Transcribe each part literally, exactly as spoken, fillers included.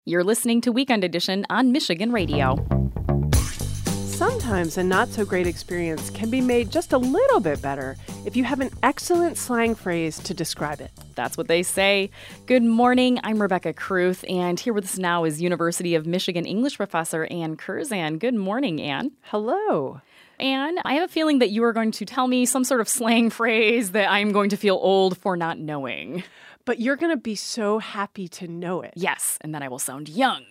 You're listening to Weekend Edition on Michigan Radio. Sometimes a not-so-great experience can be made just a little bit better if you have an excellent slang phrase to describe it. That's what they say. Good morning, I'm Rebecca Kruth, and here with us now is University of Michigan English professor Ann Curzan. Good morning, Ann. Hello. Ann, I have a feeling that you are going to tell me some sort of slang phrase that I'm going to feel old for not knowing. But you're going to be so happy to know it. Yes, and then I will sound young.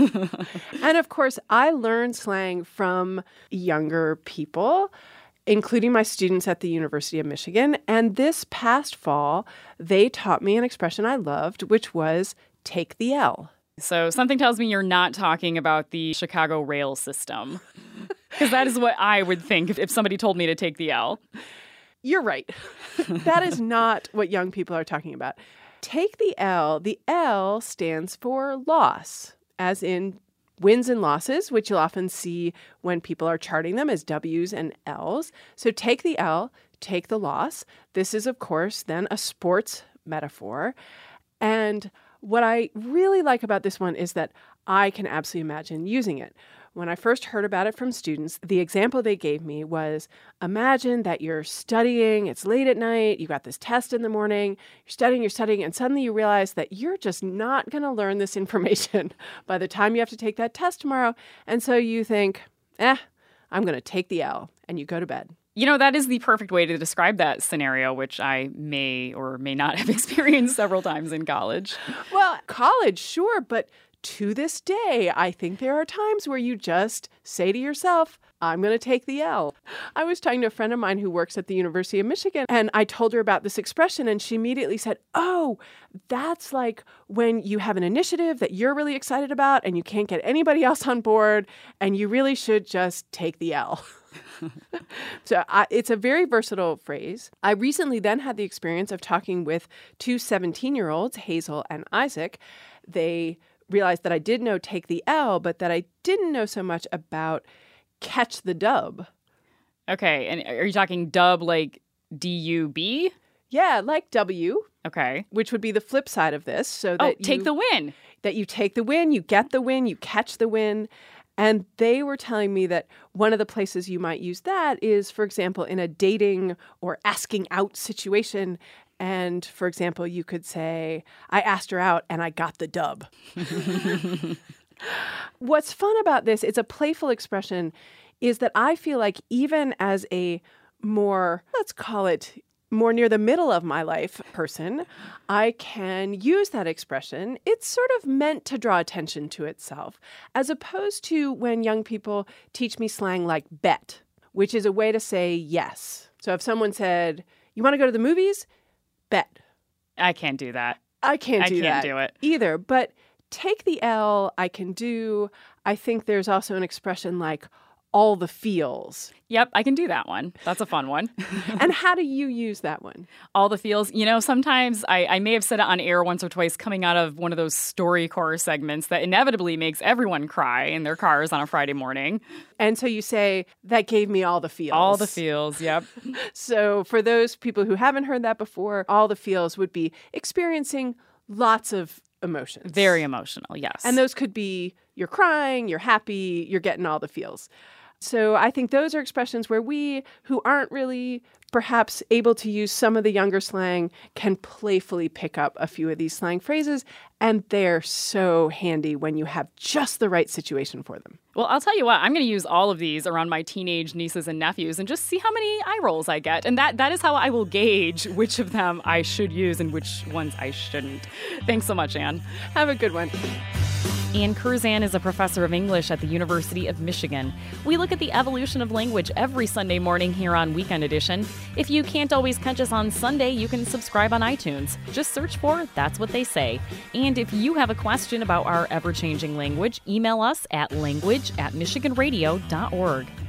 And of course, I learned slang from younger people, including my students at the University of Michigan. And this past fall, they taught me an expression I loved, which was take the L. So something tells me you're not talking about the Chicago rail system, because that is what I would think if, if somebody told me to take the L. You're right. That is not what young people are talking about. Take the L. The L stands for loss, as in wins and losses, which you'll often see when people are charting them as W's and L's. So take the L, take the loss. This is, of course, then a sports metaphor. And what I really like about this one is that I can absolutely imagine using it. When I first heard about it from students, the example they gave me was, imagine that you're studying, it's late at night, you got this test in the morning, you're studying, you're studying, and suddenly you realize that you're just not going to learn this information by the time you have to take that test tomorrow. And so you think, eh, I'm going to take the L, and you go to bed. You know, that is the perfect way to describe that scenario, which I may or may not have experienced several times in college. Well, college, sure, but to this day, I think there are times where you just say to yourself, I'm going to take the L. I was talking to a friend of mine who works at the University of Michigan, and I told her about this expression, and she immediately said, oh, that's like when you have an initiative that you're really excited about and you can't get anybody else on board, and you really should just take the L. So I, it's a very versatile phrase. I recently then had the experience of talking with two seventeen-year-olds, Hazel and Isaac. They realized that I did know take the L, but that I didn't know so much about catch the dub. Okay, and are you talking dub like D U B? Yeah, like W. Okay. Which would be the flip side of this. So that oh, you, take the win. That you take the win, you get the win, you catch the win. And they were telling me that one of the places you might use that is, for example, in a dating or asking out situation. And, for example, you could say, I asked her out and I got the dub. What's fun about this, it's a playful expression, is that I feel like even as a more, let's call it, more near the middle of my life person, I can use that expression. It's sort of meant to draw attention to itself, as opposed to when young people teach me slang like bet, which is a way to say yes. So if someone said, you want to go to the movies? Bet. I can't do that. I can't do I can't that do it either. But take the L, I can do. I think there's also an expression like all the feels. Yep, I can do that one. That's a fun one. And how do you use that one? All the feels. You know, sometimes I, I may have said it on air once or twice coming out of one of those StoryCorps segments that inevitably makes everyone cry in their cars on a Friday morning. And so you say, that gave me all the feels. All the feels, yep. So for those people who haven't heard that before, all the feels would be experiencing lots of emotions. Very emotional, yes. And those could be you're crying, you're happy, you're getting all the feels. So I think those are expressions where we, who aren't really perhaps able to use some of the younger slang, can playfully pick up a few of these slang phrases. And they're so handy when you have just the right situation for them. Well, I'll tell you what, I'm going to use all of these around my teenage nieces and nephews and just see how many eye rolls I get. And that that is how I will gauge which of them I should use and which ones I shouldn't. Thanks so much, Ann. Have a good one. Ann Curzan is a professor of English at the University of Michigan. We look at the evolution of language every Sunday morning here on Weekend Edition. If you can't always catch us on Sunday, you can subscribe on iTunes. Just search for That's What They Say. And if you have a question about our ever-changing language, email us at language at michigan radio dot org.